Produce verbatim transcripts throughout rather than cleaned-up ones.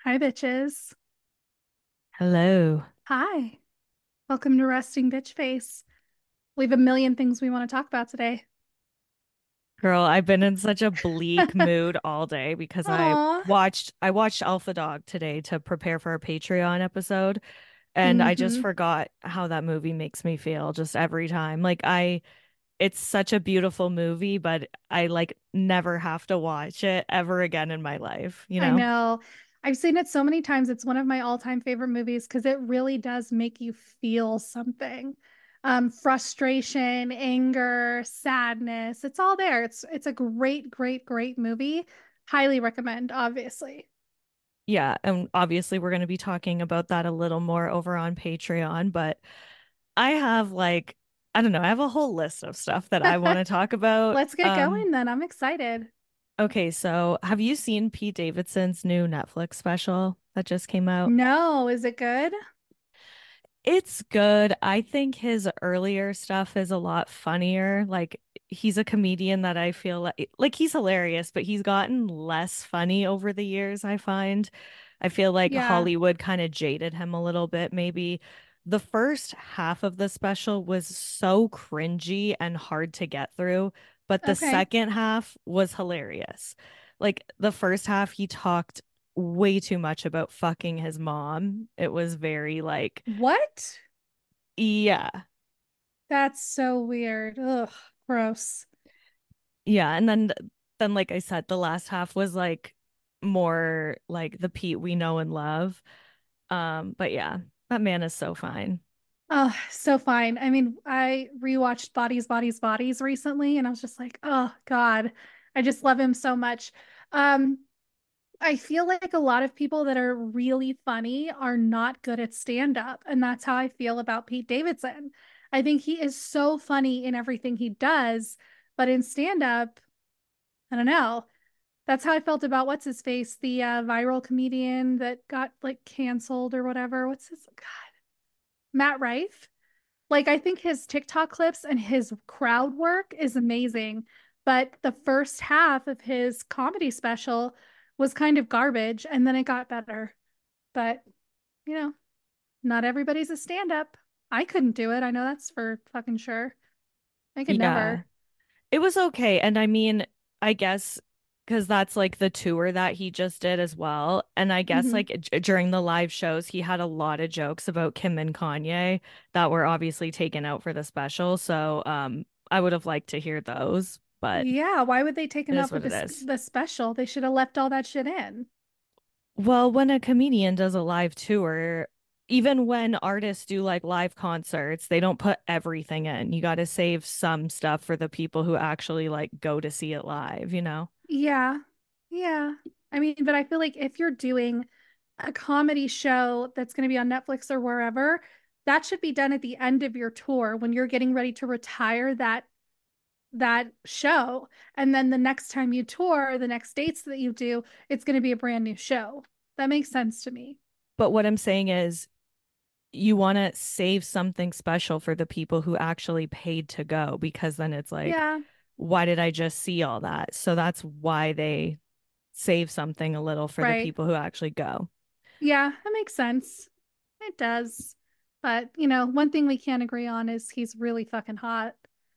Hi, bitches. Hello. Hi. Welcome to Resting Bitch Face. We have a million things we want to talk about today. Girl, I've been in such a bleak mood all day because I Aw. watched I watched Alpha Dog today to prepare for a Patreon episode, and I just Mm-hmm. forgot how that movie makes me feel just every time. Like I it's such a beautiful movie, but I like never have to watch it ever again in my life, you I know? know. I've seen it so many times. It's one of my all-time favorite movies because it really does make you feel something. Um, frustration, anger, sadness. It's all there. It's it's a great, great, great movie. Highly recommend, obviously. Yeah, and obviously we're going to be talking about that a little more over on Patreon, but I have like I don't know, I have a whole list of stuff that I want to talk about. Let's get Um going then. I'm excited. Okay, so have you seen Pete Davidson's new Netflix special that just came out? No, is it good? It's good. I think his earlier stuff is a lot funnier. Like he's a comedian that I feel like like he's hilarious, but he's gotten less funny over the years, I find. I feel like Yeah. Hollywood kind of jaded him a little bit, maybe. The first half of the special was so cringy and hard to get through, but the Okay. second half was hilarious. Like the first half, he talked way too much about fucking his mom. It was very like What? yeah. That's so weird. Ugh, gross. Yeah. And then then like I said, the last half was like more like the Pete we know and love. Um, but yeah, that man is so fine. Oh, so fine. I mean, I rewatched Bodies, Bodies, Bodies recently, and I was just like, oh God, I just love him so much. Um, I feel like a lot of people that are really funny are not good at stand up, and that's how I feel about Pete Davidson. I think he is so funny in everything he does, but in stand up, I don't know. That's how I felt about what's his face, the uh, viral comedian that got like canceled or whatever. What's his God? Matt Rife. Like I think his TikTok clips and his crowd work is amazing, but the first half of his comedy special was kind of garbage, and then it got better. But you know, not everybody's a stand-up. I couldn't do it. I know that's for fucking sure. I could Yeah. never. It was okay. And I mean, I guess because that's like the tour that he just did as well. And I guess Hmm. like d during the live shows, he had a lot of jokes about Kim and Kanye that were obviously taken out for the special. So um I would have liked to hear those, but Yeah, why would they take it him is out for what it this is. the special? They should have left all that shit in. Well, when a comedian does a live tour, even when artists do like live concerts, they don't put everything in. You got to save some stuff for the people who actually like go to see it live, you know? Yeah. Yeah. I mean, but I feel like if you're doing a comedy show that's going to be on Netflix or wherever, that should be done at the end of your tour when you're getting ready to retire that that show. And then the next time you tour, the next dates that you do, it's going to be a brand new show. That makes sense to me. But what I'm saying is you want to save something special for the people who actually paid to go because then it's like, Yeah, why did I just see all that? So that's why they save something a little for the right. people who actually go. Yeah, that makes sense. It does. But, you know, one thing we can't agree on is he's really fucking hot.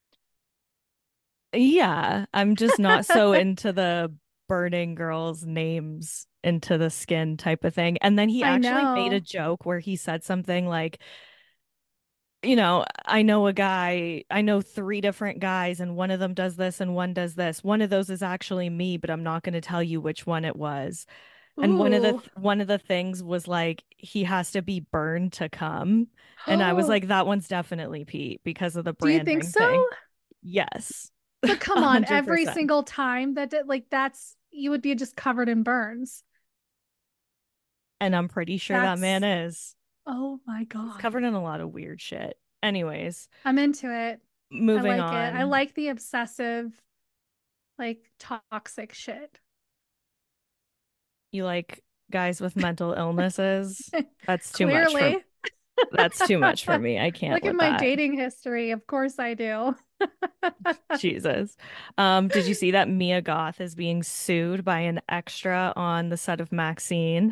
Yeah, I'm just not so into the burning girls' names into the skin type of thing. And then he I actually made a know. joke where he said something like, you know, I know a guy, I know three different guys, and one of them does this and one does this. One of those is actually me, but I'm not going to tell you which one it was. And one of the Ooh. th one of the things was like he has to be burned to come. And I was Oh, like, that one's definitely Pete because of the do you think branding so? thing. Yes. But come A on, hundred every percent. single time that did, like that's you would be just covered in burns. And I'm pretty sure that man That's is. oh my He's God. covered in a lot of weird shit. Anyways, I'm into it. I moving like it. I on. like the obsessive, like toxic shit. You like guys with mental illnesses? That's too much for Clearly. that's too much for me. I can't Look at with my that. dating history. Of course I do. Jesus. Um, did you see that Mia Goth is being sued by an extra on the set of Maxine?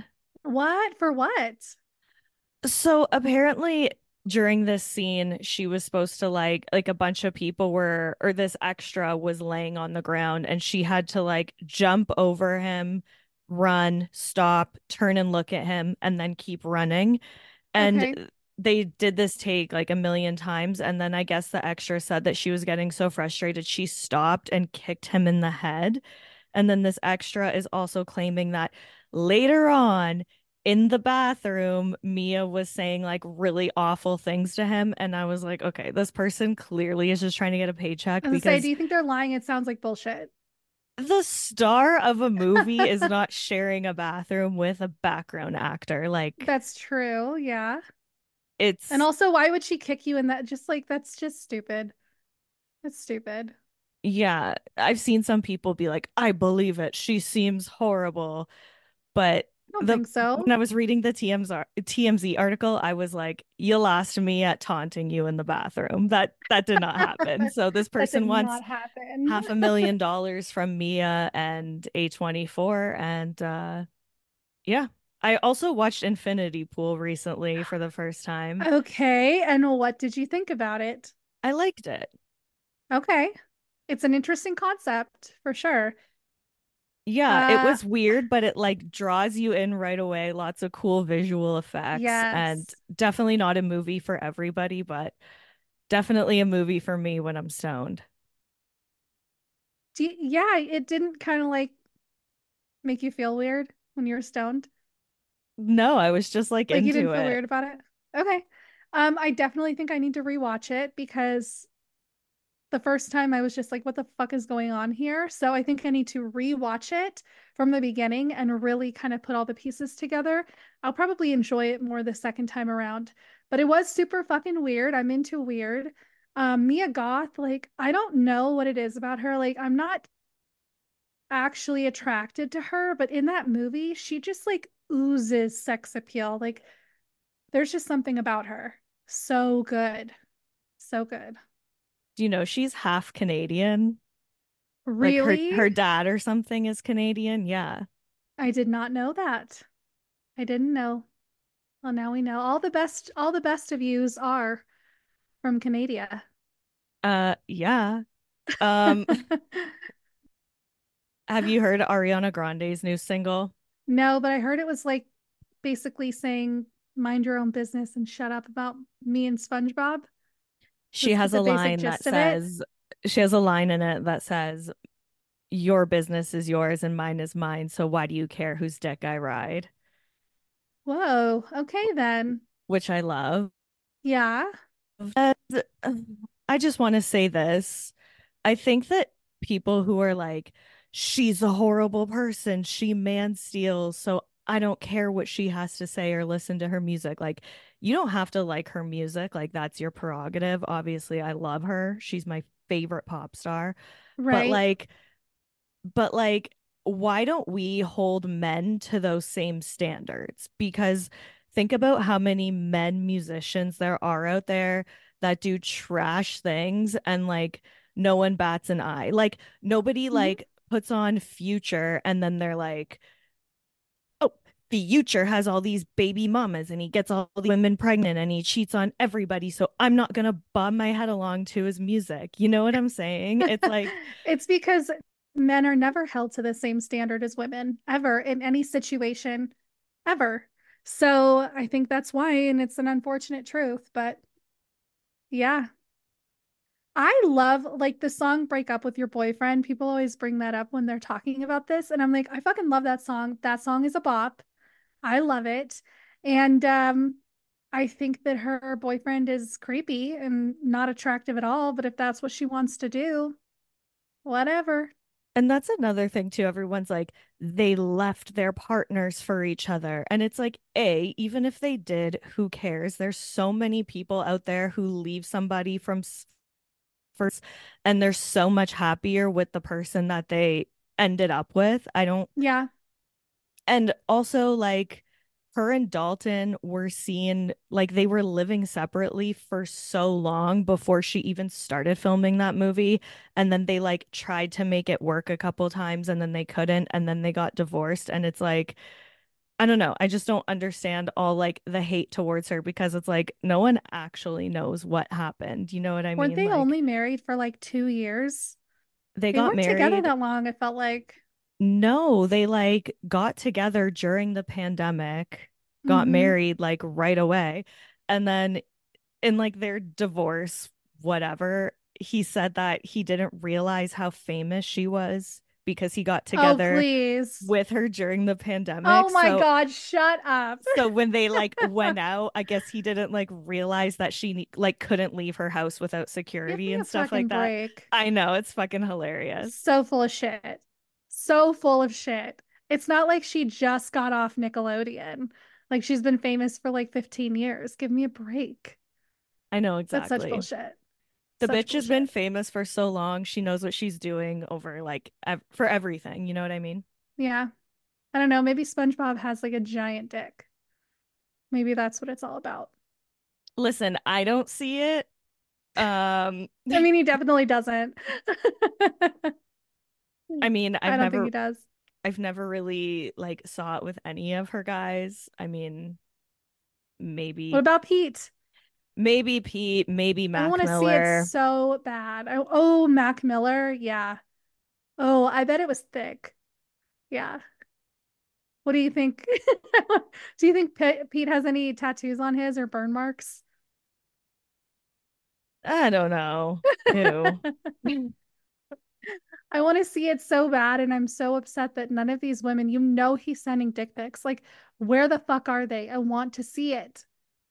What? For what? So apparently during this scene, she was supposed to like like a bunch of people were or this extra was laying on the ground and she had to like jump over him, run, stop, turn and look at him, and then keep running. And Okay. they did this take like a million times. And then I guess the extra said that she was getting so frustrated, she stopped and kicked him in the head. And then this extra is also claiming that later on in the bathroom, Mia was saying like really awful things to him. And I was like, okay, this person clearly is just trying to get a paycheck I was gonna say, do because you think they're lying? It sounds like bullshit. the star of a movie is not sharing a bathroom with a background actor. Like, That's true. Yeah. And it's also, why would she kick you in that? Just like, that's just stupid. That's stupid. yeah, I've seen some people be like, I believe it. She seems horrible. But I don't the think when so. I was reading the T M Z, T M Z article, I was like, you lost me at taunting you in the bathroom. That that did not happen. So this That did person wants not happen. half a million dollars from Mia and A twenty-four. And uh yeah. I also watched Infinity Pool recently for the first time. Okay. And what did you think about it? I liked it. Okay. It's an interesting concept for sure. Yeah, it Uh, was weird, but it like draws you in right away. Lots of cool visual effects, and yes. definitely not a movie for everybody, but definitely a movie for me when I'm stoned. Do you- yeah, it didn't kind of like make you feel weird when you were stoned. No, I was just like Like you didn't into feel it. weird about it. Okay. Um, I definitely think I need to rewatch it because the first time I was just like, what the fuck is going on here? So I think I need to rewatch it from the beginning and really kind of put all the pieces together. I'll probably enjoy it more the second time around. But it was super fucking weird. I'm into weird. Um, Mia Goth, like, I don't know what it is about her. Like, I'm not actually attracted to her, but in that movie, she just like oozes sex appeal. Like, there's just something about her. So good. So good. Do you know she's half Canadian? Like her Really? her dad or something is Canadian. Yeah. I did not know that. I didn't know. Well, now we know. All the best, all the best of yous are from Canada. Uh yeah. Um have you heard Ariana Grande's new single? No, but I heard it was like basically saying mind your own business and shut up about me and SpongeBob. She Was has the a basic line that gist of it? says she has a line in it that says your business is yours and mine is mine, so why do you care whose dick I ride? Whoa. Okay then. Which I love. Yeah. And uh, I just want to say this. I think that people who are like, she's a horrible person, she man steals, so I don't care what she has to say or listen to her music. Like, you don't have to like her music. Like, that's your prerogative. Obviously, I love her. She's my favorite pop star. But Right. like, but like, why don't we hold men to those same standards? Because think about how many men musicians there are out there that do trash things and like no one bats an eye. Like nobody Mhm. like puts on Future and then they're like, oh, Future has all these baby mamas and he gets all the women pregnant and he cheats on everybody. So I'm not gonna bob my head along to his music. You know what I'm saying? It's like It's because men are never held to the same standard as women ever in any situation ever. So I think that's why, and it's an unfortunate truth, but yeah. I love like the song Break Up with Your Boyfriend. People always bring that up when they're talking about this. And I'm like, I fucking love that song. That song is a bop. I love it. And um, I think that her boyfriend is creepy and not attractive at all. But if that's what she wants to do, whatever. And that's another thing too. Everyone's like, they left their partners for each other. And it's like, A, even if they did, who cares? There's so many people out there who leave somebody from s- first, and they're so much happier with the person that they ended up with. I don't, Yeah. and also like her and Dalton were seen like they were living separately for so long before she even started filming that movie. And then they like tried to make it work a couple times and then they couldn't. And then they got divorced. And it's like, I don't know. I just don't understand all like the hate towards her because it's like no one actually knows what happened. You know what I Weren't mean? they Like only married for like two years? they They got weren't together married. that long, it felt like. No, they like got together during the pandemic, got Mm-hmm. married like right away. And then in like their divorce, whatever, he said that he didn't realize how famous she was because he got Oh, together please. with her during the pandemic. Oh my So God, shut up. so when they like went out, I guess he didn't like realize that she ne- like couldn't leave her house without Give security me and a stuff fucking like that. break. I know it's fucking hilarious. So full of shit. So full of shit. It's not like she just got off Nickelodeon. Like she's been famous for like fifteen years. Give me a break. I know That's such exactly. bullshit. The Such bitch has been bullshit. famous for so long. She knows what she's doing over like ev for everything. You know what I mean? Yeah. I don't know. Maybe SpongeBob has like a giant dick. Maybe that's what it's all about. Listen, I don't see it. Um, I mean, he definitely doesn't. I mean, I I've don't think he never does. I've never really like saw it with any of her guys. I mean, What maybe about Pete? maybe Pete, maybe I want Mac to see it Miller. so bad. I, oh, Mac Miller. Yeah. Oh, I bet it was thick. Yeah. What do you think? Do you think P Pete has any tattoos on his or burn marks? I don't know. Ew. I want to see it so bad, and I'm so upset that none of these women, you know, he's sending dick pics. Like, where the fuck are they? I want to see it.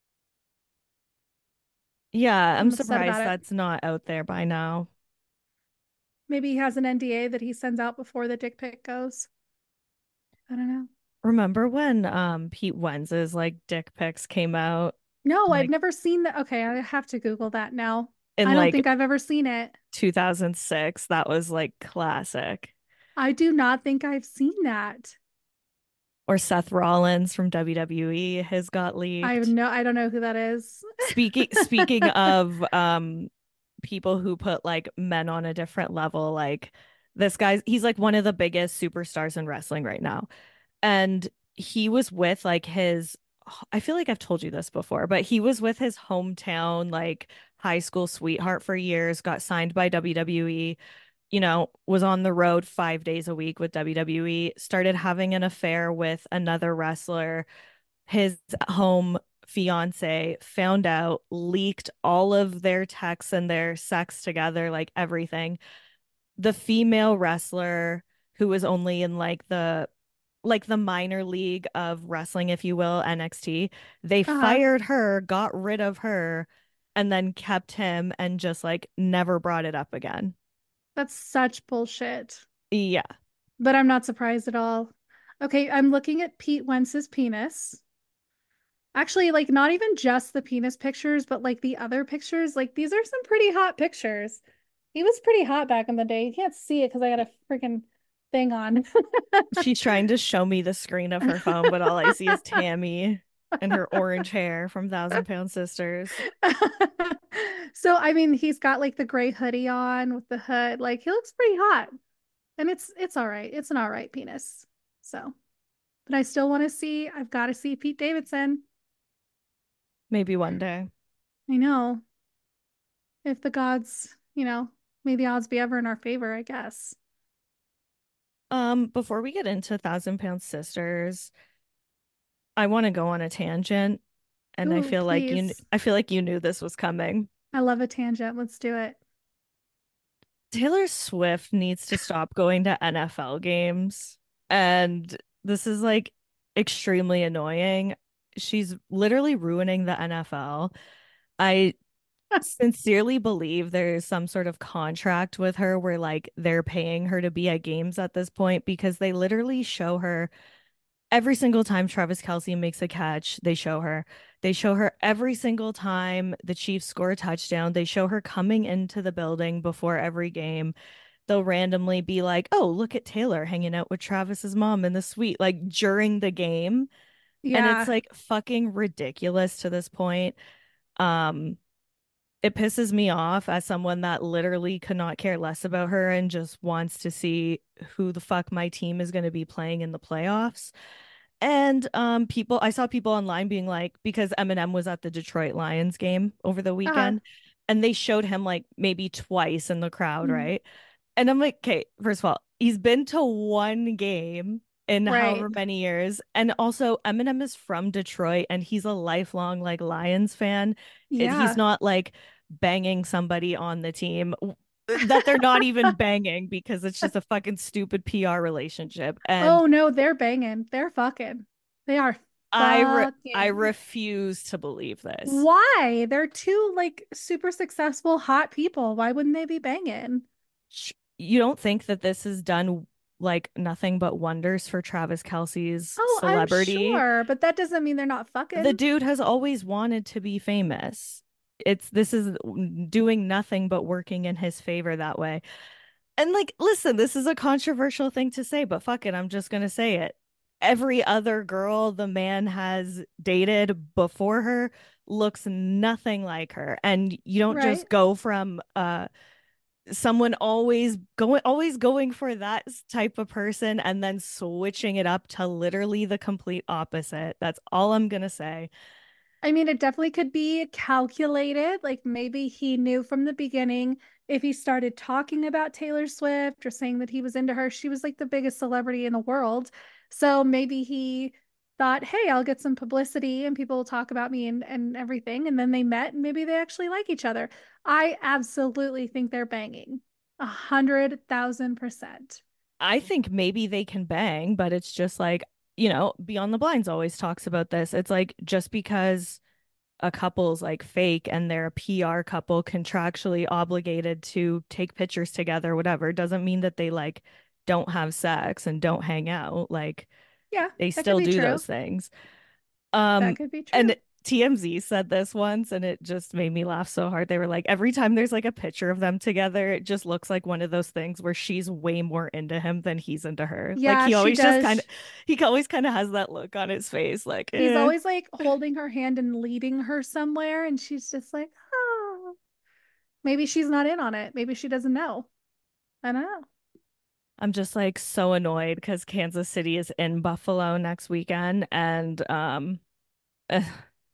Yeah, I'm I'm upset surprised about it. that's not out there by now. Maybe he has an N D A that he sends out before the dick pic goes. I don't know. Remember when um Pete Wentz's like dick pics came out No, I've like never seen that. Okay, I have to Google that now. in I don't like think I've ever seen it. two thousand six? That was like classic. I do not think I've seen that. Or Seth Rollins from W W E has got I have leaked. no, I don't know who that is. Speaking speaking of um people who put like men on a different level, like this guy's he's like one of the biggest superstars in wrestling right now. And he was with like his I feel like I've told you this before, but he was with his hometown like high school sweetheart for years, got signed by W W E, you know, was on the road five days a week with W W E, started having an affair with another wrestler. His home fiance found out, leaked all of their texts and their sex together, like everything. The female wrestler who was only in like the like the minor league of wrestling, if you will, N X T, they Uh-huh. fired her, got rid of her, and then kept him and just like never brought it up again. That's such bullshit. Yeah. But I'm not surprised at all. Okay, I'm looking at Pete Wentz's penis. Actually, like not even just the penis pictures, but like the other pictures. Like these are some pretty hot pictures. He was pretty hot back in the day. You can't see it because I got a freaking thing on. She's trying to show me the screen of her phone, but all I see is Tammy and her orange hair from Thousand Pound Sisters. So I mean, he's got like the gray hoodie on with the hood. Like he looks pretty hot. And it's it's all right. It's an all right penis. So, but I still want to see, I've got to see Pete Davidson. Maybe one day. I know. If the gods, you know, may the odds be ever in our favor, I guess. Um, before we get into Thousand Pound Sisters, I want to go on a tangent, and I Ooh, feel like you, please. I feel like you knew this was coming. I love a tangent. Let's do it. Taylor Swift needs to stop going to N F L games, and this is like extremely annoying. She's literally ruining the N F L. I sincerely believe there's some sort of contract with her where like they're paying her to be at games at this point because they literally show her every single time Travis Kelce makes a catch, they show her. They show her every single time the Chiefs score a touchdown. They show her coming into the building before every game. They'll randomly be like, "Oh, look at Taylor hanging out with Travis's mom in the suite," like during the game. And it's Yeah. like fucking ridiculous to this point. Um, it pisses me off as someone that literally could not care less about her and just wants to see who the fuck my team is going to be playing in the playoffs. And um people I saw people online being like, because Eminem was at the Detroit Lions game over the Uh-huh. weekend and they showed him like maybe twice in the crowd, Mhm. right? And I'm like, okay, first of all, he's been to one game in however Right. many years. And also Eminem is from Detroit and he's a lifelong like Lions fan. It, he's Yeah. not like banging somebody on the team that they're not even banging because it's just a fucking stupid P R relationship. And Oh no, they're banging. They're fucking. They are I re I fucking. refuse to believe this. Why? They're two like super successful hot people. Why wouldn't they be banging? Sh- You don't think that this has done like nothing but wonders for Travis Kelce's Oh, I'm celebrity? sure, but that doesn't mean they're not The fucking. dude has always wanted to be famous. It's this is doing nothing but working in his favor that way. And like, listen, this is a controversial thing to say, but fuck it, I'm just gonna say it. Every other girl the man has dated before her looks nothing like her. And you don't Right. just go from uh someone always going always going for that type of person and then switching it up to literally the complete opposite. That's all I'm gonna say. I mean, it definitely could be calculated. Like maybe he knew from the beginning if he started talking about Taylor Swift or saying that he was into her, she was like the biggest celebrity in the world. So maybe he thought, hey, I'll get some publicity and people will talk about me and, and everything. And then they met and maybe they actually like each other. I absolutely think they're banging. A hundred thousand percent. I think maybe they can bang, but it's just like, you know, Beyond the Blinds always talks about this. It's like just because a couple's like fake and they're a P R couple contractually obligated to take pictures together, whatever, doesn't mean that they like don't have sex and don't hang out. Like Yeah, they that could still be do true. those things. That Um, could be and true. T M Z said this once and it just made me laugh so hard. They were like, every time there's like a picture of them together, it just looks like one of those things where she's way more into him than he's into her. Like Yeah, he she always just kind of does. he always kind of has that look on his face, like, He's eh. always like holding her hand and leading her somewhere, and she's just like, oh, maybe she's not in on it. Maybe she doesn't know. I don't know. I'm just like so annoyed because Kansas City is in Buffalo next weekend, and um, eh,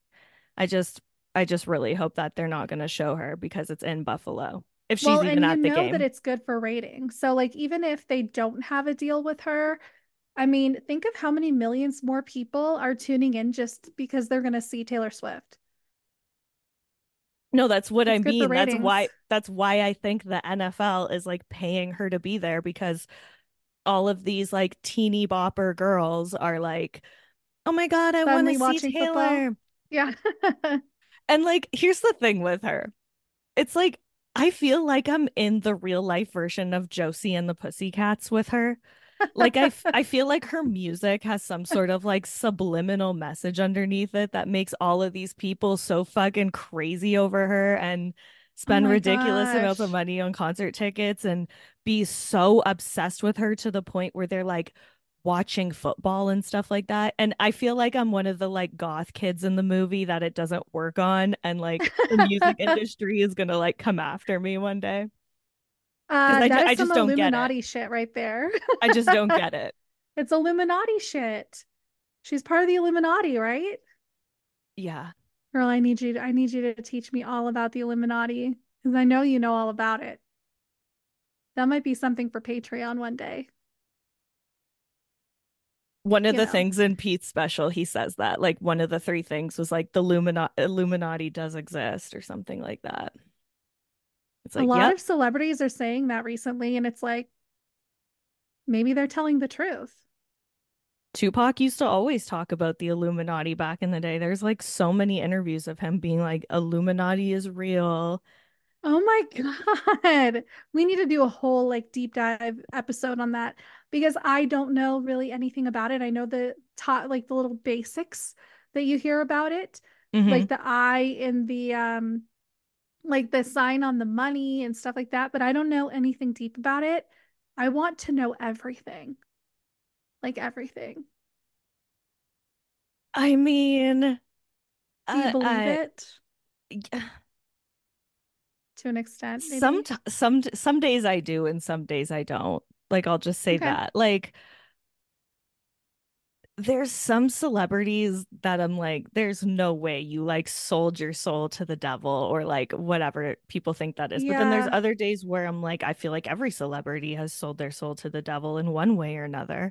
I just I just really hope that they're not going to show her because it's in Buffalo if Well, she's even and you at the know that game. it's good for ratings. So, like, even if they don't have a deal with her, I mean, think of how many millions more people are tuning in just because they're going to see Taylor Swift. No, that's what I It's good for mean. That's why ratings. that's why I think the N F L is like paying her to be there because all of these like teeny bopper girls are like, "Oh my God, I want to Suddenly see watching football. Taylor." Yeah. And like, here's the thing with her. It's like I feel like I'm in the real life version of Josie and the Pussycats with her. Like I, f- I feel like her music has some sort of like subliminal message underneath it that makes all of these people so fucking crazy over her and Oh spend my ridiculous amounts of gosh. money on concert tickets and be so obsessed with her to the point where they're like watching football and stuff like that. And I feel like I'm one of the like goth kids in the movie that it doesn't work on and like the music industry is gonna like come after me one day because Uh, I, ju- that is I some just don't get it. Illuminati shit right there. I just don't get it. It's Illuminati shit. She's part of the Illuminati, right? Yeah. Girl, I need you to, I need you to teach me all about the Illuminati because I know you know all about it. That might be something for Patreon one day, One of you the know. things in Pete's special, he says that like one of the three things was like the Lumina- Illuminati does exist or something like that. It's A like, lot yep. of celebrities are saying that recently, and it's like maybe they're telling the truth. Tupac used to always talk about the Illuminati back in the day. There's like so many interviews of him being like, Illuminati is real. Oh my God. We need to do a whole like deep dive episode on that because I don't know really anything about it. I know the top like the little basics that you hear about it, Hmm. like the eye in the um like the sign on the money and stuff like that, but I don't know anything deep about it. I want to know everything, like everything. I mean, Do you I, believe I it to an extent, some maybe? some some days I do and some days I don't. Like I'll just say Okay. that. Like there's some celebrities that I'm like, there's no way you like sold your soul to the devil or like whatever people think that is. But then there's Yeah. other days where I'm like, I feel like every celebrity has sold their soul to the devil in one way or another.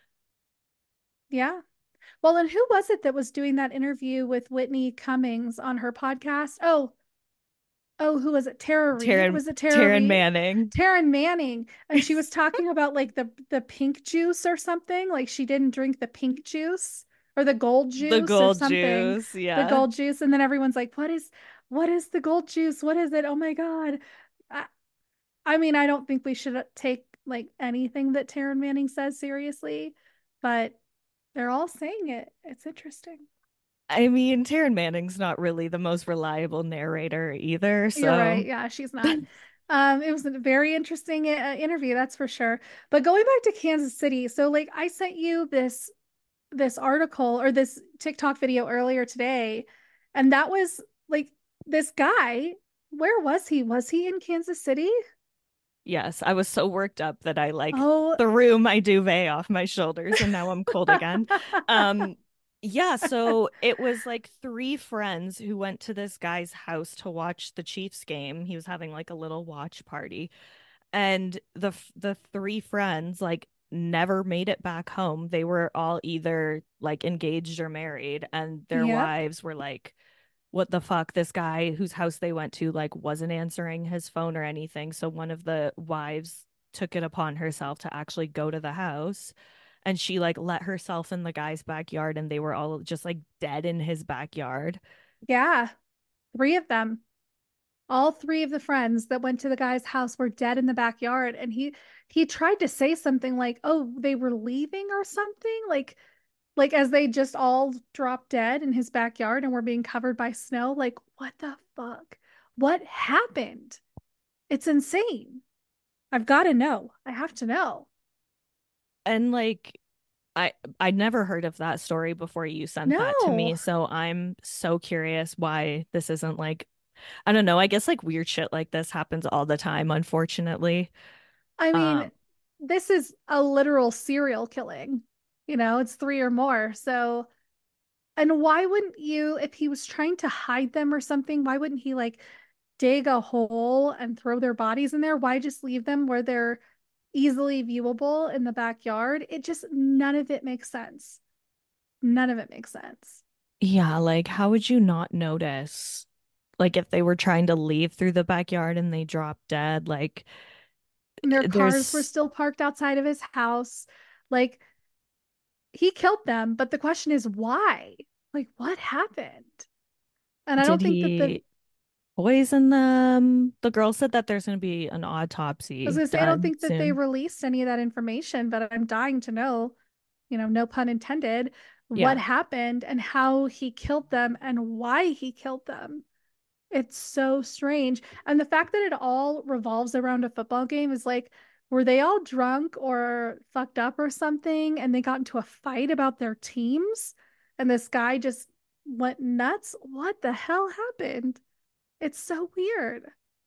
Yeah. Well, and who was it that was doing that interview with Whitney Cummings on her podcast? Oh, oh, who was it? Tara Reid? Taryn Was it Tara Taryn Reid? Manning, Taryn Manning. And she was talking about like the the pink juice or something. Like she didn't drink the pink juice or the gold the juice or gold something. juice, The yeah. gold juice. And then everyone's like, what is what is the gold juice? What is it? Oh my God. I, I mean, I don't think we should take like anything that Taryn Manning says seriously, but they're all saying it. It's interesting. I mean, Taryn Manning's not really the most reliable narrator either, You're so right. Yeah, she's not. Um, it was a very interesting uh, interview, that's for sure. But going back to Kansas City, so like I sent you this this article or this TikTok video earlier today, and that was like this guy. Where was he? Was he in Kansas City? yes, I was so worked up that I like Oh, threw my duvet off my shoulders and now I'm cold again. Um, yeah, so it was like three friends who went to this guy's house to watch the Chiefs game. He was having like a little watch party, and the f- the three friends like never made it back home. They were all either like engaged or married, and their yep. wives were like, what the fuck, this guy whose house they went to like wasn't answering his phone or anything. So one of the wives took it upon herself to actually go to the house, and she like let herself in the guy's backyard, and they were all just like dead in his backyard. Yeah, three of them. All three of the friends that went to the guy's house were dead in the backyard, and he he tried to say something like, "Oh, they were leaving or something." Like like as they just all dropped dead in his backyard and were being covered by snow. Like, what the fuck? What happened? It's insane. I've got to know. I have to know. And like I I never heard of that story before you sent that to No. me, so I'm so curious why this isn't like, I don't know, I guess like weird shit like this happens all the time, unfortunately. I mean, Um, this is a literal serial killing. You know, it's three or more. So, and why wouldn't you, if he was trying to hide them or something, why wouldn't he like dig a hole and throw their bodies in there? Why just leave them where they're easily viewable in the backyard? It just, none of it makes sense. None of it makes sense. yeah, like how would you not notice? Like if they were trying to leave through the backyard and they dropped dead, like And their cars were there's still parked outside of his house. Like he killed them, but the question is why? Like what happened? And I did don't think that the he poison them? The girl said that there's going to be an I was autopsy gonna say I don't done think that they soon. released any of that information, but I'm dying to know, you know, no pun intended, what Yeah. happened and how he killed them and why he killed them. It's so strange. And the fact that it all revolves around a football game is like, were they all drunk or fucked up or something? And they got into a fight about their teams? And this guy just went nuts? What the hell happened? It's so weird.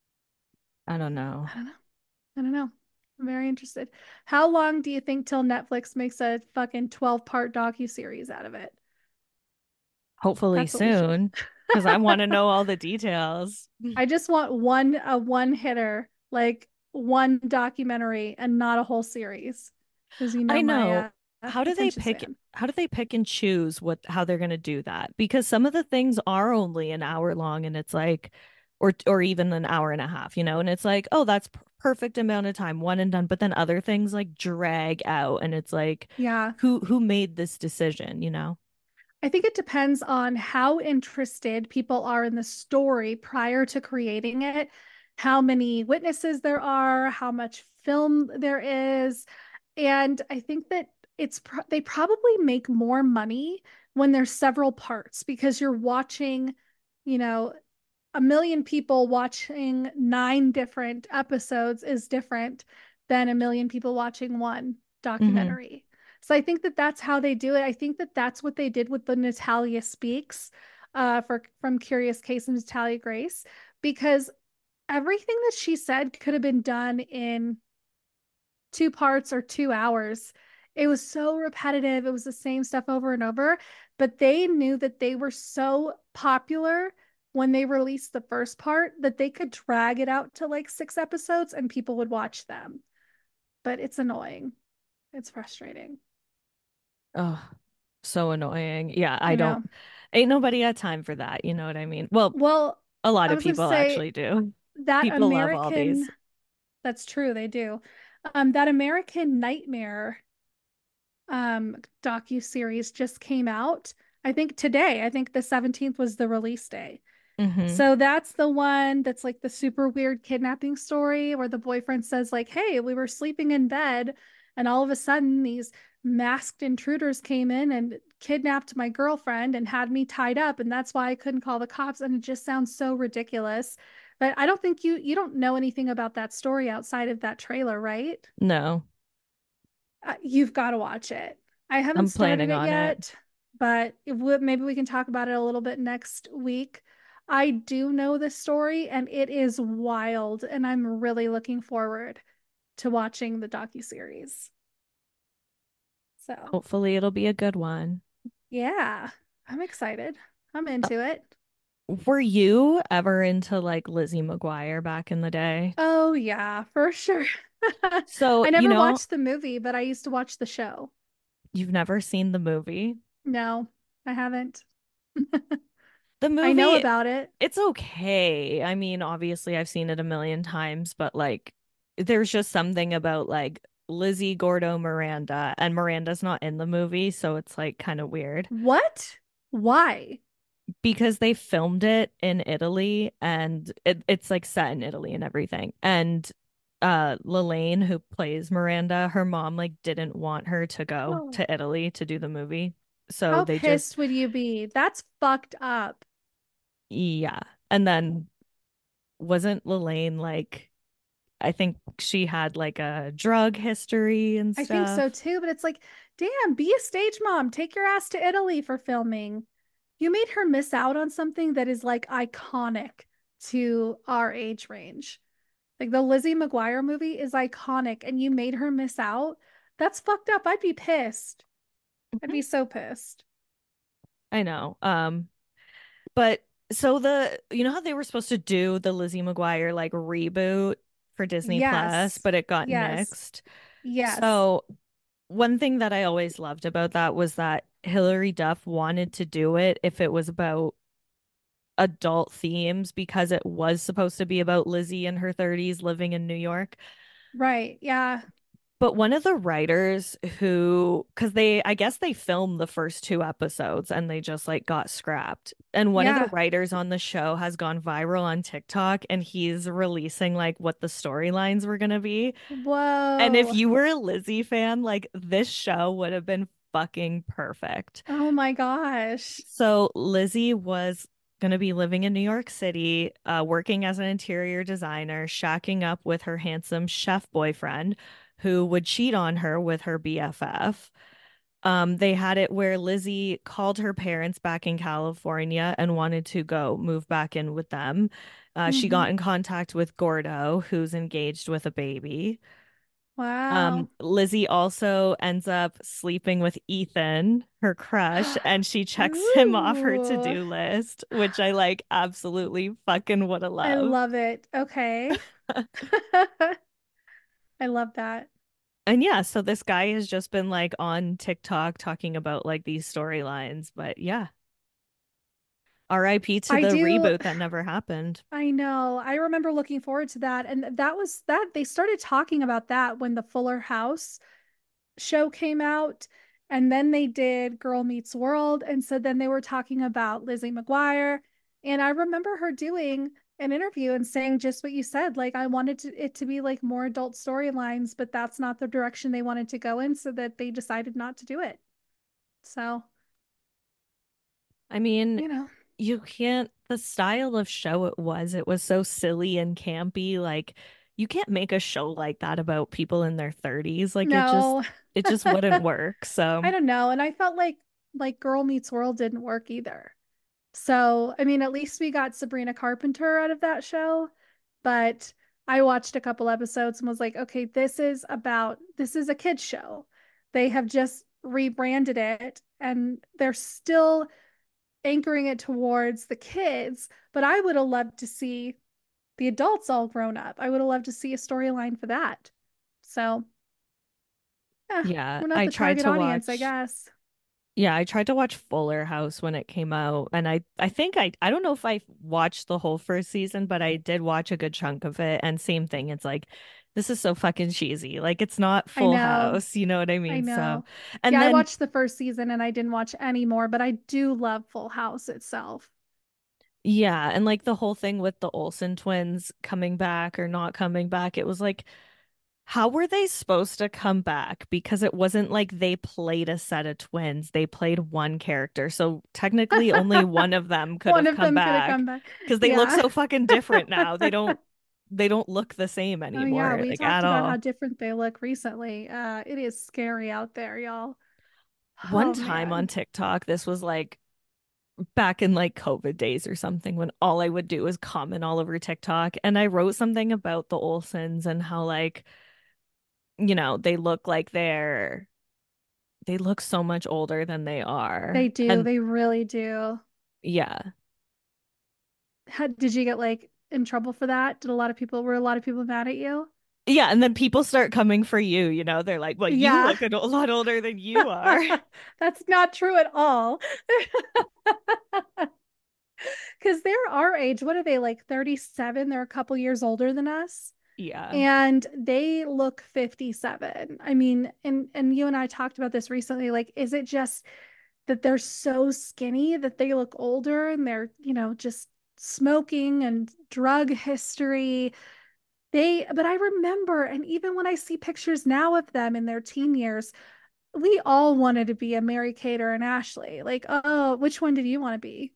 I don't know. I don't know. I don't know. I'm very interested. How long do you think till Netflix makes a fucking twelve part docu-series out of it? Hopefully That's what we should. soon, because I want to know all the details. I just want one a one hitter, like one documentary and not a whole series. Because you know I my know. uh, How do they attention pick span. how do they pick and choose what how they're going to do that? Because some of the things are only an hour long, and it's like, or or even an hour and a half, you know, and it's like, oh, that's p- perfect amount of time, one and done. But then other things like drag out, and it's like, Yeah. who who made this decision, you know? I think it depends on how interested people are in the story prior to creating it, how many witnesses there are, how much film there is. And I think that it's pro- they probably make more money when there's several parts because you're watching, you know, a million people watching nine different episodes is different than a million people watching one Hmm. documentary. So I think that that's how they do it. I think that that's what they did with the Natalia Speaks uh, for from Curious Case of Natalia Grace, because everything that she said could have been done in two parts or two hours It was so repetitive. It was the same stuff over and over, but they knew that they were so popular when they released the first part that they could drag it out to like six episodes and people would watch them. But it's annoying. It's frustrating. Oh, so annoying. Yeah, I I don't, know. ain't nobody got time for that. You know what I mean? Well, Well, a lot I of was going to people say actually do. that People love all American, these. that's true, they do. Um, that American Nightmare um docu-series just came out. I think today. I think the seventeenth was the release day. Hmm. So that's the one that's like the super weird kidnapping story where the boyfriend says like, "Hey, we were sleeping in bed and all of a sudden these masked intruders came in and kidnapped my girlfriend and had me tied up and that's why I couldn't call the cops." And it just sounds so ridiculous. But I don't think you you don't know anything about that story outside of that trailer, right? No, Uh, you've got to watch it. I haven't I'm started planning it on it. yet, but it would, maybe we can talk about it a little bit next week. I do know this story and it is wild, and I'm really looking forward to watching the docu-series. So, Hopefully, it'll be a good one. yeah, I'm excited. I'm into it. Were you ever into like Lizzie McGuire back in the day? Oh, yeah, for sure. So, I you never know, watched the movie, but I used to watch the show. you've never seen the movie. No, I haven't. The I know movie, about it. it's okay. I mean, obviously, I've seen it a million times, but like, there's just something about like Lizzie Gordo Miranda, and Miranda's not in the movie, so it's like kind of weird What? Why? because they filmed it in Italy and it, it's like set in Italy and everything. And uh Lelaine, who plays Miranda, her mom like didn't want her to go Oh. to Italy to do the movie. So How they just, pissed would you be? That's fucked up. yeah. And then wasn't Lelaine like, I think she had like a drug history and I think so stuff. too, but it's like, damn, be a stage mom. Take your ass to Italy for filming. You made her miss out on something that is like iconic to our age range. Like the Lizzie McGuire movie is iconic and you made her miss out. That's fucked up. I'd be pissed. I'd Mhm. be so pissed. I know. Um, but so the, you know how they were supposed to do the Lizzie McGuire like reboot for Disney Plus, Yes. but it got Yes. nixed. Yes. So one thing that I always loved about that was that Hilary Duff wanted to do it if it was about adult themes because it was supposed to be about Lizzie in her thirties living in New York. Right. Yeah. But one of the writers who, because they, I guess they filmed the first two episodes and they just like got scrapped. And one of the Yeah. writers on the show has gone viral on TikTok and he's releasing like what the storylines were going to be. And if Whoa. you were a Lizzie fan, like this show would have been fucking perfect. Oh my gosh. So Lizzie was going to be living in New York City, uh, working as an interior designer, shacking up with her handsome chef boyfriend who would cheat on her with her B F F. Um, they had it where Lizzie called her parents back in California and wanted to go move back in with them. Uh, she Hmm. got in contact with Gordo, who's engaged with a baby. Um, Wow. Lizzie also ends up sleeping with Ethan, her crush, and she checks him off her Ooh, to-do list, which I like absolutely fucking would have I loved. love it. Okay. I love that. And yeah, so this guy has just been like on TikTok talking about like these storylines, but yeah, R I P to I the do. reboot that never happened. I know. I remember looking forward to that. And that was that they started talking about that when the Fuller House show came out. And then they did Girl Meets World. And so then they were talking about Lizzie McGuire. And I remember her doing an interview and saying just what you said. Like, I wanted to, it to be like more adult storylines, but that's not the direction they wanted to go in. So that they decided not to do it. So, I mean, you know, you can't, the style of show it was, it was so silly and campy. Like, you can't make a show like that about people in their thirties. Like, it just, no. it just wouldn't work. I So, don't know. And I felt like like Girl Meets World didn't work either. So, I mean, at least we got Sabrina Carpenter out of that show, but I watched a couple episodes and was like, okay, this is about this is a kids show. They have just rebranded it and they're still anchoring it towards the kids, but I would have loved to see the adults all grown up. I would have loved to see a storyline for that. So, eh, Yeah, we're not I the tried target to audience, I watch guess. Yeah, I tried to watch Fuller House when it came out, and I I think I I don't know if I watched the whole first season, but I did watch a good chunk of it. And same thing, it's like this is so fucking cheesy. Like it's not I Full know. House, you know what I I mean? So, know. and Yeah, I then watched the first season and I didn't watch any more, but I do love Full House itself. yeah, and like the whole thing with the Olsen twins coming back or not coming back, it was like how were they supposed to come back? Because it wasn't like they played a set of twins. They played one character. So technically only one of them could One have of come them could have back come back. because they look Yeah. so fucking different now. They don't they don't look the same Oh yeah, anymore, we like talked at about how all. different they look recently. Uh, it is scary out there, y'all. One Oh time on man. TikTok, this was like back in like COVID days or something when all I would do was comment all over TikTok and I wrote something about the Olsens and how like, you know, they look like they're they look so much older than they They are. do. And They really do. yeah. How, did you get like in trouble for that? Did a lot of people, were a lot of people mad at you? Yeah, and then people start coming for you, you know. They're like, "Well, you Yeah. look a lot older than you are." That's not true at all. Because they're our age. What are they, like thirty-seven? They're a couple years older than us. Yeah. And they look fifty-seven. I mean, and and you and I talked about this recently. Like, is it just that they're so skinny that they look older and they're, you know, just smoking and drug history? They, but I remember, and even when I see pictures now of them in their teen years, we all wanted to be a Mary Kate or an Ashley. Like, oh, which one did you want to be?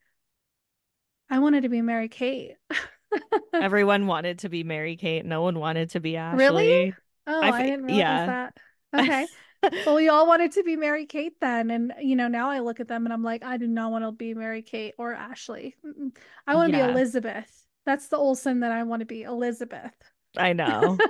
I wanted to be Mary Kate. Everyone wanted to be Mary Kate. No one wanted to be Really? Ashley. Oh, I I f didn't realize yeah. that. Okay. Well, we all wanted to be Mary Kate then. And, you know, now I look at them and I'm like, I do not want to be Mary Kate or Ashley. Mm-mm. I want to be Yeah, Elizabeth. That's the Olsen that I want to be, Elizabeth. I know.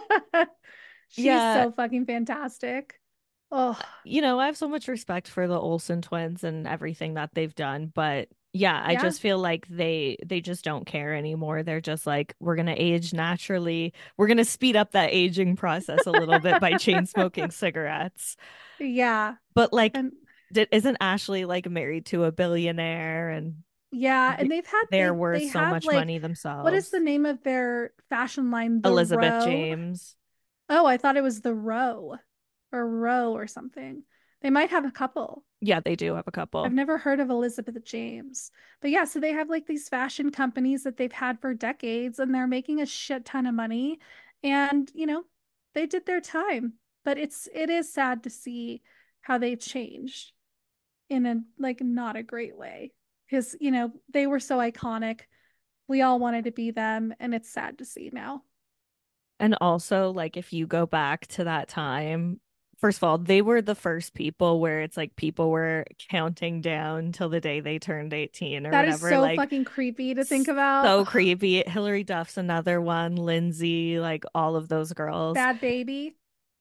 She's Yeah, so fucking fantastic. Oh, you know, I have so much respect for the Olsen twins and everything that they've done, but yeah, I yeah. just feel like they they just don't care anymore. They're just like, we're gonna age naturally. We're gonna speed up that aging process a little bit by chain smoking cigarettes. Yeah. But like, And did, isn't Ashley like married to a billionaire and yeah, and th- they've had they're they worth they so have much like, money what is the themselves? name of their fashion line? The Elizabeth Row. James. Oh, I thought it was the Row or Row or something. They might have a couple. Yeah, they do have a I've couple. never heard of Elizabeth James. But yeah, so they have like these fashion companies that they've had for decades and they're making a shit ton of money. And, you know, they did their time. But it's it is sad to see how they've changed in a like not a great way. Because, you know, they were so iconic. We all wanted to be them, and it's sad to see now. And also, like, if you go back to that time, first of all, they were the first people where it's like people were counting down till the day they turned eighteen or That is whatever. so Like, fucking creepy to think about. so creepy. Hillary Duff's another one, Lindsay, like all of those girls. Bad baby.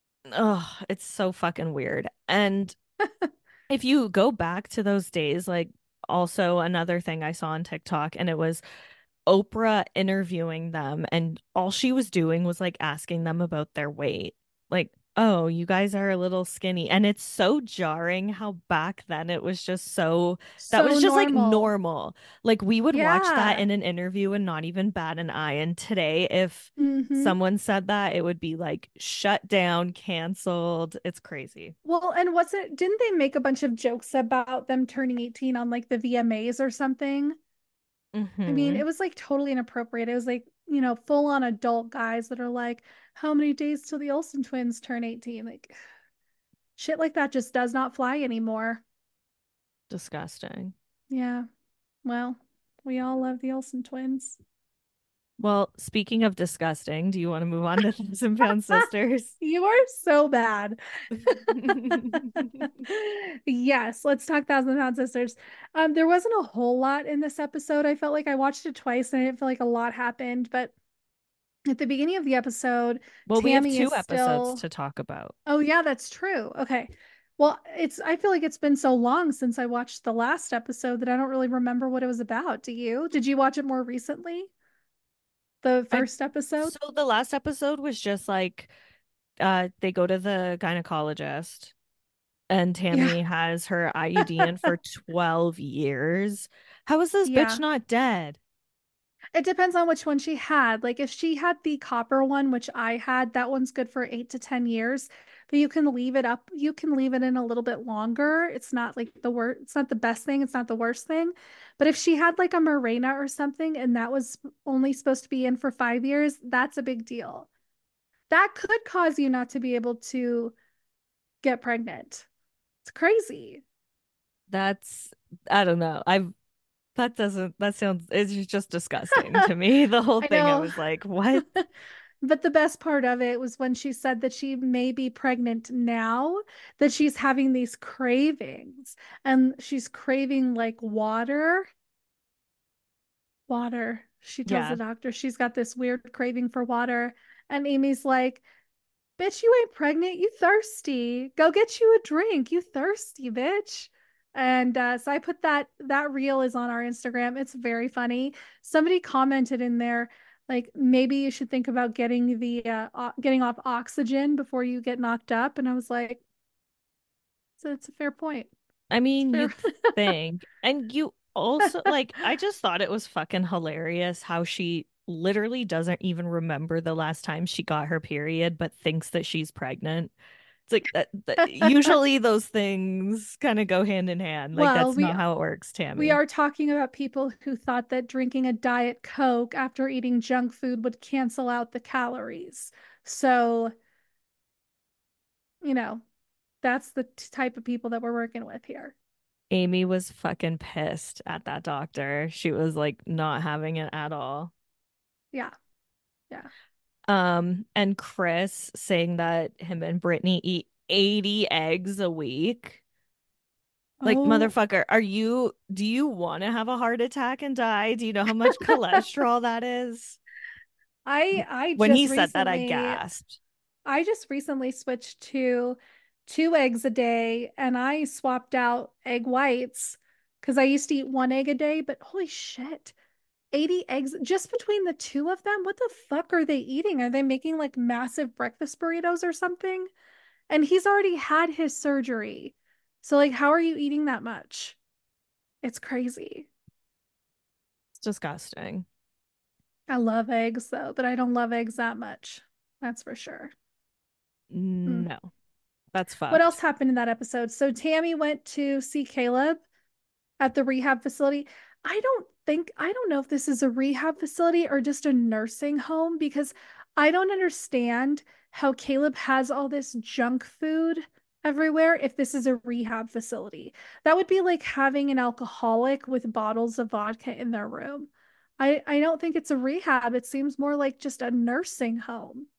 Oh, it's so fucking weird. And if you go back to those days, like also another thing I saw on TikTok, and it was Oprah interviewing them, and all she was doing was like asking them about their weight. Like, oh, you guys are a little skinny. And it's so jarring how back then it was just so, that was So just like normal. normal. Like, we would watch that Yeah. in an interview and not even bat an eye. And today, if Hmm. someone said that, it would be like shut down, canceled. It's crazy. Well, and what's it? Didn't they make a bunch of jokes about them turning eighteen on like the V M As or something? I mean, Hmm. it was like totally inappropriate. It was like, you know, full on adult guys that are like, how many days till the Olsen twins turn eighteen? Like, shit like that just does not fly anymore. Disgusting. Yeah. Well, we all love the Olsen twins. Well, speaking of disgusting, do you want to move on to Thousand Pound Sisters? You are so bad. Yes, let's talk Thousand Pound Sisters. Um, there wasn't a whole lot in this episode. I felt like I watched it twice and I didn't feel like a lot happened. But at the beginning of the episode, Well, we have Tammy is two episodes still. to talk about. Oh, yeah, that's true. Okay. Well, it's I feel like it's been so long since I watched the last episode that I don't really remember what it was about. Do you? Did you watch it more recently? The I first episode? so the last episode was just like uh they go to the gynecologist and Yeah. Tammy has her I U D in for twelve years. How is this bitch Yeah. not dead? It depends on which one she had. Like if she had the copper one, which I had, that one's good for eight to ten years. But you can leave it up. You can leave it in a little bit longer. It's not like the worst, it's not the best thing. It's not the worst thing. But if she had like a Mirena or something and that was only supposed to be in for five years, that's a big deal. That could cause you not to be able to get pregnant. It's crazy. That's I don't know. I've that doesn't that sounds it's just disgusting to me. The whole I thing I know. was like, what? But the best part of it was when she said that she may be pregnant now, that she's having these cravings and she's craving like water. Water. She tells the Yeah. doctor she's got this weird craving for water. And Amy's like, bitch, you ain't pregnant. You thirsty. Go get you a drink. You thirsty, bitch. And uh, so I put that that reel is on our Instagram. It's very funny. Somebody commented in there like maybe you should think about getting the uh, o- getting off oxygen before you get knocked up. And I was like, so it's a fair point. I It's mean, fair. you'd think. And you also like I just thought it was fucking hilarious how she literally doesn't even remember the last time she got her period, but thinks that she's pregnant. It's like that, that usually those things kind of go hand in hand. Like Well, that's we not how it works, we Tammy. are talking about people who thought that drinking a Diet Coke after eating junk food would cancel out the calories. So, you know, that's the t- type of people that we're working with here. Amy was fucking pissed at that doctor. She was like not having it at all. Yeah. Yeah. Um, and Chris saying that him and Brittany eat eighty eggs a week. Like, Oh, motherfucker, are you, do you want to have a heart attack and die? Do you know how much cholesterol that is? I I When he just said that, I recently gasped. I just recently switched to two eggs a day and I swapped out egg whites because I used to eat one egg a day, but holy shit. eighty eggs just between the two of them. What the fuck are they eating? Are they making like massive breakfast burritos or something? And he's already had his surgery. So like how are you eating that much? It's crazy. It's disgusting. I love eggs though, but I don't love eggs that much. That's for sure. Mm. No, that's What else fucked. happened in that episode? So Tammy went to see Caleb at the rehab facility. I don't think, I don't know if this is a rehab facility or just a nursing home because I don't understand how Caleb has all this junk food everywhere if this is a rehab facility. That would be like having an alcoholic with bottles of vodka in their room. I, I don't think it's a rehab. It seems more like just a nursing home.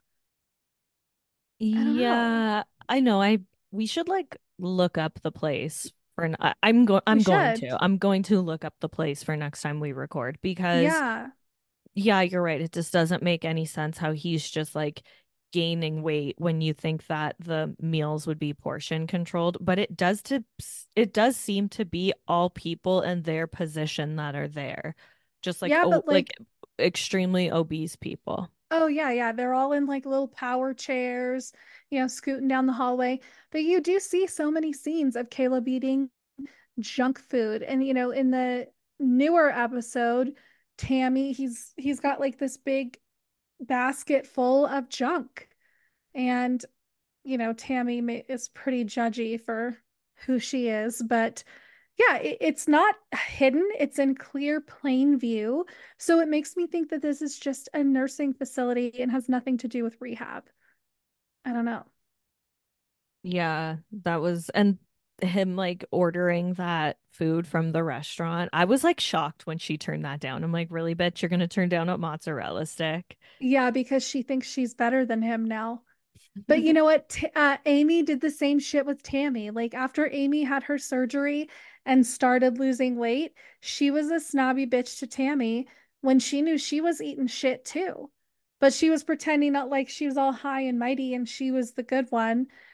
I don't know. Yeah, I know. I we should like look up the place for an, I, I'm going We I'm going should. to. I'm going to look up the place for next time we record because Yeah. yeah, you're right. It just doesn't make any sense how he's just like gaining weight when you think that the meals would be portion controlled, but it does to it does seem to be all people in their position that are there. Just like Yeah, oh but like like extremely obese people. oh yeah, yeah. They're all in like little power chairs, you know, scooting down the hallway. But you do see so many scenes of Caleb eating junk food. And you know, in the newer episode, Tammy, he's he's got like this big basket full of junk. And you know, Tammy ma- is pretty judgy for who she is, but yeah, it, it's not hidden. It's in clear, plain view. So it makes me think that this is just a nursing facility and has nothing to do with rehab. I don't know. Yeah, that was and him like ordering that food from the restaurant. I was like shocked when she turned that down. I'm like, really, bitch, you're gonna turn down a mozzarella stick? Yeah, because she thinks she's better than him now. But you know what? T- uh, Amy did the same shit with Tammy. Like after Amy had her surgery and started losing weight, she was a snobby bitch to Tammy when she knew she was eating shit too. But she was pretending not like she was all high and mighty and she was the good one.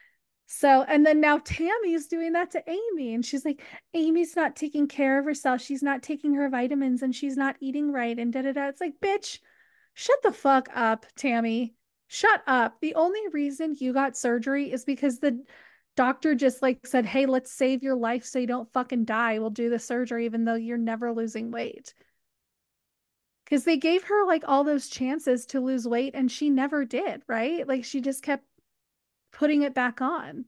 So, and then now Tammy's doing that to Amy, and she's like, Amy's not taking care of herself. She's not taking her vitamins and she's not eating right, and da da da. It's like, bitch, shut the fuck up, Tammy. Shut up. The only reason you got surgery is because the doctor just like said, hey, let's save your life so you don't fucking die. We'll do the surgery, even though you're never losing weight. Because they gave her like all those chances to lose weight and she never did, right? Like she just kept putting it back on.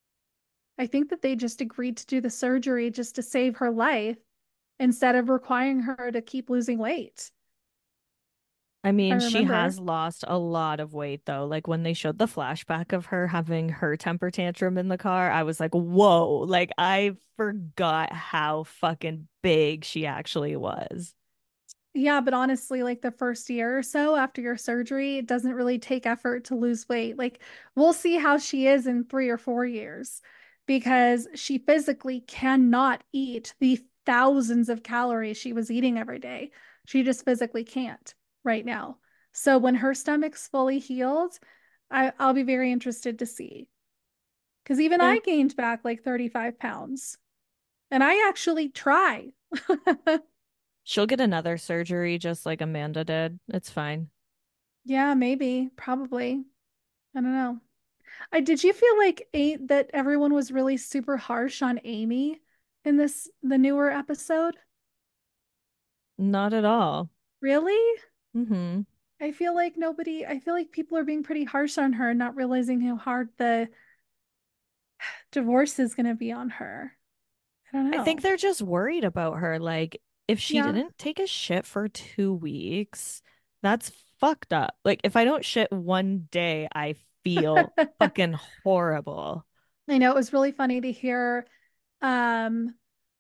I think that they just agreed to do the surgery just to save her life instead of requiring her to keep losing weight. I I mean, she remember. has lost a lot of weight though. Like when they showed the flashback of her having her temper tantrum in the car, I was like, whoa, like I forgot how fucking big she actually was. Yeah, but honestly, like the first year or so after your surgery, it doesn't really take effort to lose weight. Like we'll see how she is in three or four years because she physically cannot eat the thousands of calories she was eating every day. She just physically can't right now. So when her stomach's fully healed, I, I'll be very interested to see. Because even Yeah. I gained back like thirty-five pounds and I actually try. She'll get another surgery just like Amanda did. It's fine. Yeah, maybe, probably. I don't know. I did you feel like a that everyone was really super harsh on Amy in this the newer episode? Not at all. Really? Mm-hmm. I feel like nobody, I feel like people are being pretty harsh on her, not realizing how hard the divorce is going to be on her. I don't I think know. they're just worried about her. Like, if she Yeah. didn't take a shit for two weeks, that's fucked up. Like, if I don't shit one day, I feel fucking horrible. I know it was really funny to hear um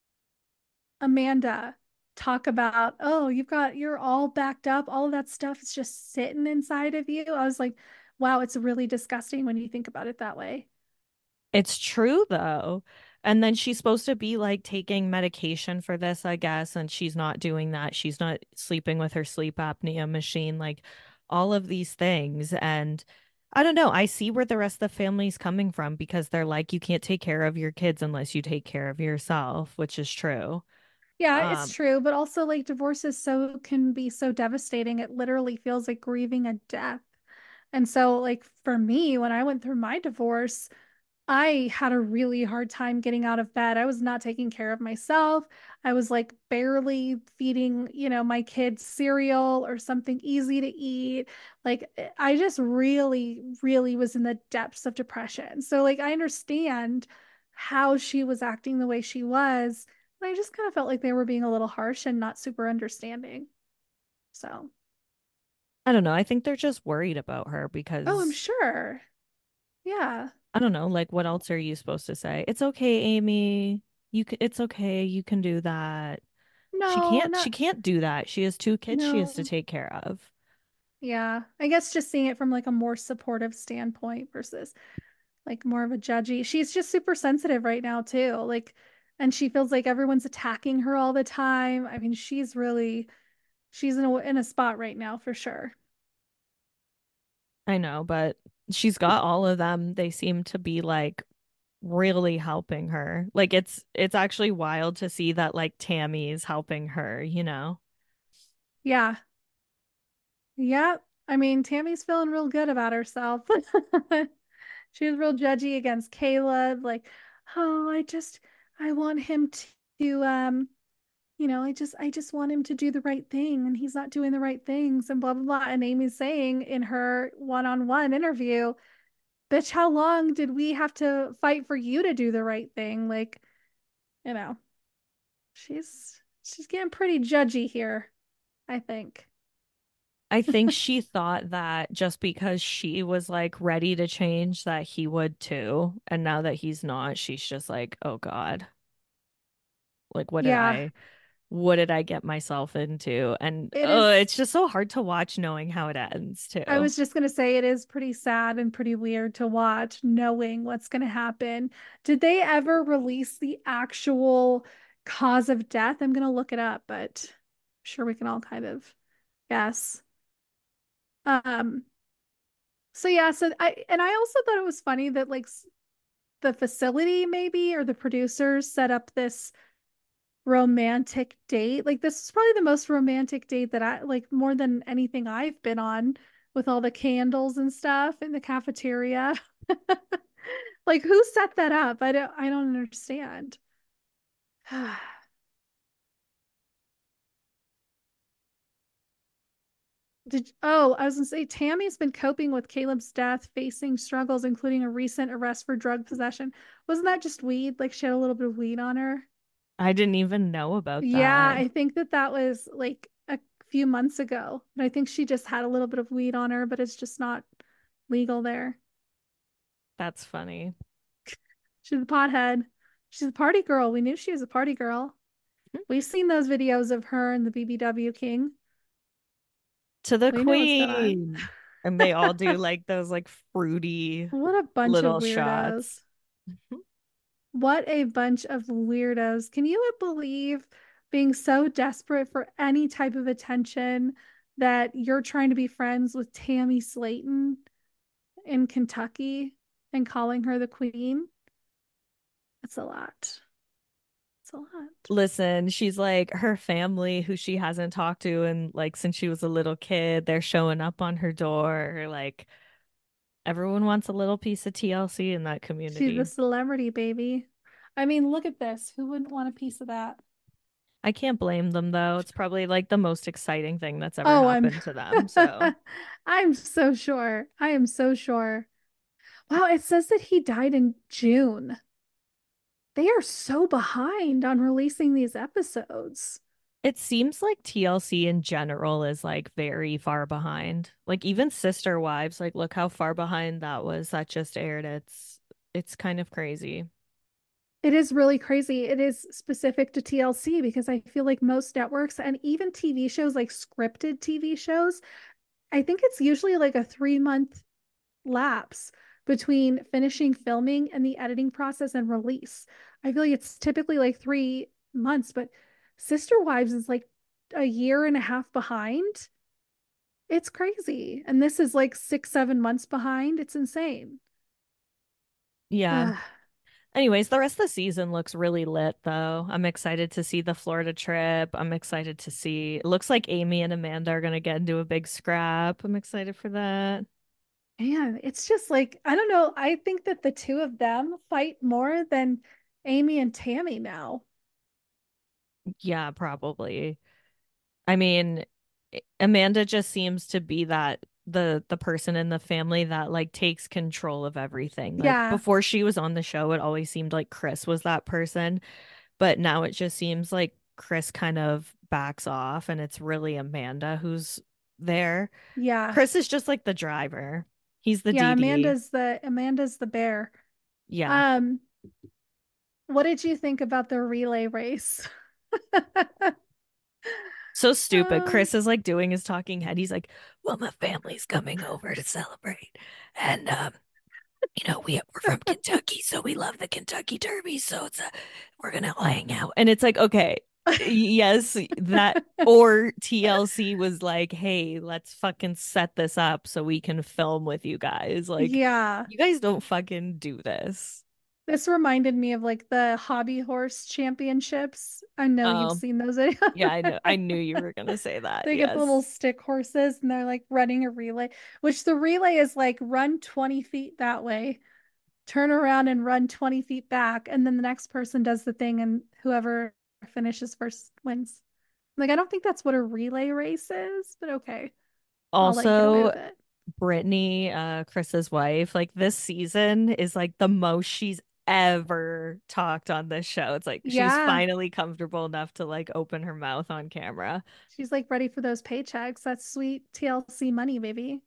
Amanda talk about, oh, you've got, you're all backed up. All of that stuff is just sitting inside of you. I was like, wow, it's really disgusting when you think about it that way. It's true though. And then she's supposed to be like taking medication for this, I guess, and she's not doing that. She's not sleeping with her sleep apnea machine, like all of these things. And I don't know. I see where the rest of the family's coming from because they're like, you can't take care of your kids unless you take care of yourself, which is true. Yeah, it's Um, true, but also like divorce is so can be so devastating. It literally feels like grieving a death. And so like for me, when I went through my divorce, I had a really hard time getting out of bed. I was not taking care of myself. I was like barely feeding, you know, my kids cereal or something easy to eat. Like I just really, really was in the depths of depression. So like I understand how she was acting the way she was, but I just kind of felt like they were being a little harsh and not super understanding. So, I don't know. I think they're just worried about her oh, I'm because sure. Yeah. I don't know, like what else are you supposed to say? It's okay, Amy. You can, it's okay. You can do that. She No, can't she not can't do that. She has two kids she has to no. take care of. Yeah, I guess just seeing it from like a more supportive standpoint versus like more of a judgy. She's just super sensitive right now too. Like, and she feels like everyone's attacking her all the time. I mean, she's really she's in a in a spot right now for sure. I know, but she's got all of them. They seem to be like really helping her. Like it's it's actually wild to see that like Tammy's helping her, you know? Yeah. Yeah. I mean, Tammy's feeling real good about herself. She was real judgy against Caleb, like, oh, I just I want him to um you know, I just I just want him to do the right thing and he's not doing the right things and blah blah blah. And Amy's saying in her one-on-one interview, bitch, how long did we have to fight for you to do the right thing? Like, you know, she's she's getting pretty judgy here, I think. I think she thought that just because she was like ready to change that he would too. And now that he's not, she's just like, "Oh God. Like what did Yeah, I what did I get myself into?" And it oh, is. it's just so hard to watch knowing how it ends I too. was just gonna say it is pretty sad and pretty weird to watch, knowing what's gonna happen. Did they ever release the actual cause of death? I'm gonna look it up, but I'm sure we can all kind of guess. Um, so yeah, so I and I also thought it was funny that like the facility maybe or the producers set up this romantic date. Like this is probably the most romantic date that I like more than anything I've been on with all the candles and stuff in the cafeteria. Like who set that up? I don't I don't understand. Did oh, I was gonna say Tammy's been coping with Caleb's death, facing struggles, including a recent arrest for drug possession. Wasn't that just weed? Like she had a little bit of weed on her. I didn't even know about Yeah, that. I think that that was like a few months ago. And I think she just had a little bit of weed on her, but it's just not legal there. That's funny. She's a pothead. She's a party girl. We knew she was a party girl. We've seen those videos of her and the B B W King. To the We know what's going on. queen. And they all do like those like fruity What a bunch of little weirdos. shots. What a bunch of weirdos. Can you believe being so desperate for any type of attention that you're trying to be friends with Tammy Slayton in Kentucky and calling her the queen? It's a lot. It's a lot. Listen, she's like her family who she hasn't talked to and like since she was a little kid, they're showing up on her door. Like everyone wants a little piece of T L C in that She's the community. celebrity baby. I mean, look at this. Who wouldn't want a piece of that? I can't blame them though. It's probably like the most exciting thing that's ever Oh, I'm happened to them. So I'm so sure. I am so sure. Wow, it says that he died in June. They are so behind on releasing these episodes. it seems like T L C in general is like very far behind. Like even Sister Wives, like look how far behind that was that just aired. It's it's kind of crazy. It is really crazy. It is specific to T L C because I feel like most networks and even T V shows, like scripted T V shows, I think it's usually like a three month lapse between finishing filming and the editing process and release. I feel like it's typically like three months, but Sister Wives is like a year and a half behind. It's crazy. And this is like six, seven months behind. It's insane. Yeah. Ugh. Anyways, the rest of the season looks really lit though. I'm excited to see the Florida trip. I'm excited to see. It looks like Amy and Amanda are gonna get into a big scrap. I'm excited for that. Man, it's just like, I don't know. I think that the two of them fight more than Amy and Tammy now. Yeah, probably. I mean, Amanda just seems to be that the the person in the family that like takes control of everything. Like Yeah. before she was on the show, it always seemed like Chris was that person, but now it just seems like Chris kind of backs off and it's really Amanda who's there. Yeah. Chris is just like the driver. He's the Yeah. D D. Amanda's the Amanda's the bear. Yeah. Um, what did you think about the relay race? So stupid. Um, Chris is like doing his talking head. He's like, "Well, my family's coming over to celebrate. And um you know, we we're from Kentucky, so we love the Kentucky Derby. So it's a we're gonna hang out." And it's like, okay, yes, that or T L C was like, hey, let's fucking set this up so we can film with you guys. Like, yeah. you guys don't fucking do this. This reminded me of like the hobby horse championships. I know you've Um, seen those videos. yeah, I know. I knew you were gonna say that. They get the little Yes. stick horses and they're like running a relay, which the relay is like run twenty feet that way, turn around and run twenty feet back. And then the next person does the thing and whoever finishes first wins. Like, I don't think that's what a relay race is, but okay. I'll let you get away Also, with it. Brittany, uh, Chris's wife, like this season is like the most she's ever talked on this show. It's like she's Yeah. finally comfortable enough to like open her mouth on camera. She's like ready for those paychecks. That's sweet T L C money, baby.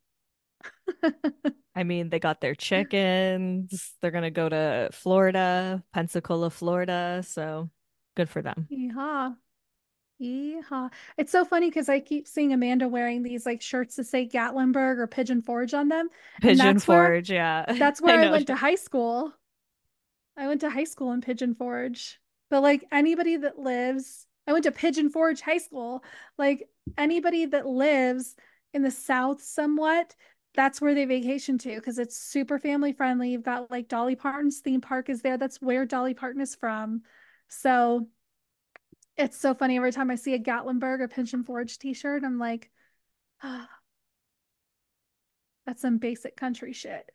I mean, they got their chickens. They're gonna go to Florida, Pensacola, Florida. So good for them. Yeehaw. Yeehaw. It's so funny because I keep seeing Amanda wearing these like shirts that say Gatlinburg or Pigeon Forge on them. And Pigeon that's where Forge, yeah. that's I where I know. went to high school. I went to high school in Pigeon Forge. But like anybody that lives, I went to Pigeon Forge High School. Like anybody that lives in the South somewhat, that's where they vacation to because it's super family friendly. You've got like Dolly Parton's theme park is there. That's where Dolly Parton is from. So it's so funny every time I see a Gatlinburg or Pigeon Forge t-shirt, I'm like, ah, that's some basic country shit.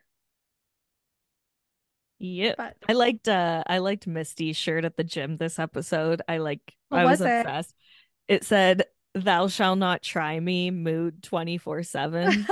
Yep. But I liked uh I liked Misty's shirt at the gym this episode. I like what I was was it? obsessed. It said, "Thou shall not try me, mood twenty-four seven."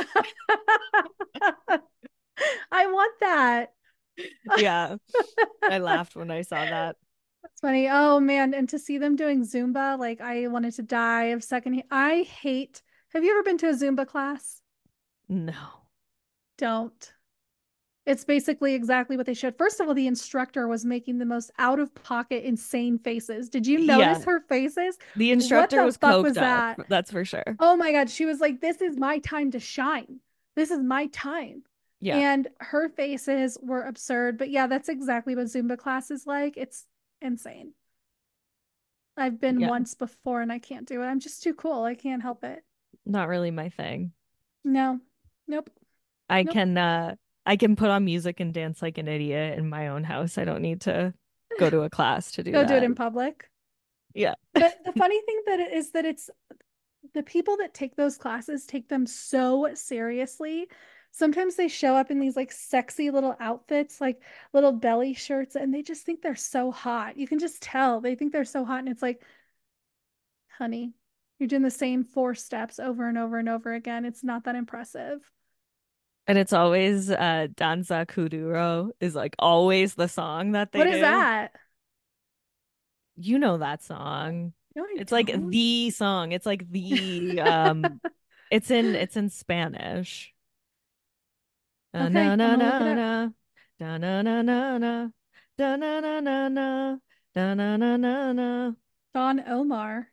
I want that. Yeah, I laughed when I saw that. That's funny. Oh man, and to see them doing Zumba, like I wanted to die of second. I hate. Have you ever been to a Zumba class? No. Don't. It's basically exactly what they should. First of all, the instructor was making the most out of pocket, insane faces. Did you notice Yeah, her faces? the What instructor the was fuck coked was up, that? that's for sure. Oh my God. She was like, this is my time to shine. This is my time. Yeah, And her faces were absurd. But yeah, that's exactly what Zumba class is like. It's insane. I've been yeah. once before and I can't do it. I'm just too cool. I can't help it. Not really my thing. No, nope, I nope. can uh I can put on music and dance like an idiot in my own house. I don't need to go to a class to do Go do it that. in public. Yeah. But the funny thing that it is that it's the people that take those classes take them so seriously. Sometimes they show up in these like sexy little outfits, like little belly shirts, and they just think they're so hot. You can just tell they think they're so hot. And it's like, honey, you're doing the same four steps over and over and over again. It's not that impressive. And it's always uh Danza Kuduro is like always the song that they What is do. that? You know that song. No, I It's like don't. the song. It's like the um it's in it's in Spanish. Da na Okay, I'm na gonna look it na up. na. Da na na na na. Da na na na na. Da na na na na. Don Omar.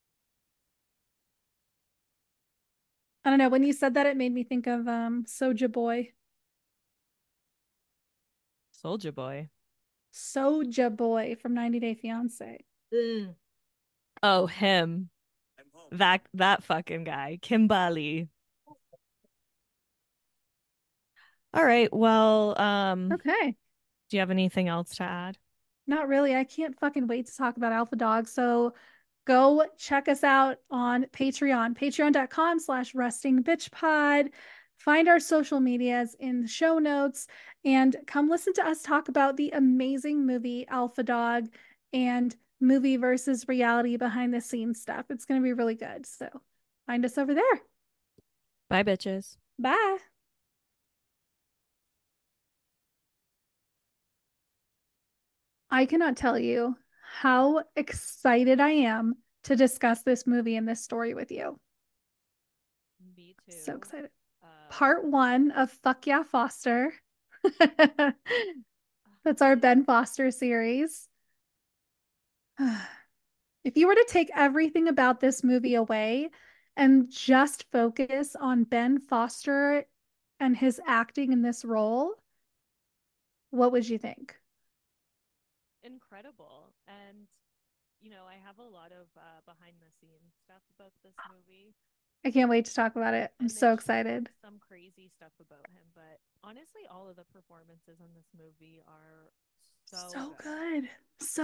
I don't know. When you said that, it made me think of um Soja Boy. Soldier Boy. Soja Boy from ninety Day Fiance. Mm. Oh, him. That that fucking guy. Kimbali. All right. Well, um, Okay. do you have anything else to add? Not really. I can't fucking wait to talk about Alpha Dog. So go check us out on Patreon, patreon.com slash resting bitch pod. Find our social medias in the show notes and come listen to us talk about the amazing movie Alpha Dog and movie versus reality behind the scenes stuff. It's going to be really good. So find us over there. Bye, bitches. Bye. I cannot tell you how excited I am to discuss this movie and this story with you. Me So too. excited. Uh, Part one of Fuck Yeah Foster. That's our I Ben Foster series. If you were to take everything about this movie away and just focus on Ben Foster and his acting in this role, what would you think? incredible. And you know, I have a lot of uh behind the scenes stuff about this movie. I can't wait to talk about it. I'm And there's so just excited. some crazy stuff about him, but honestly, all of the performances in this movie are so So good. good. So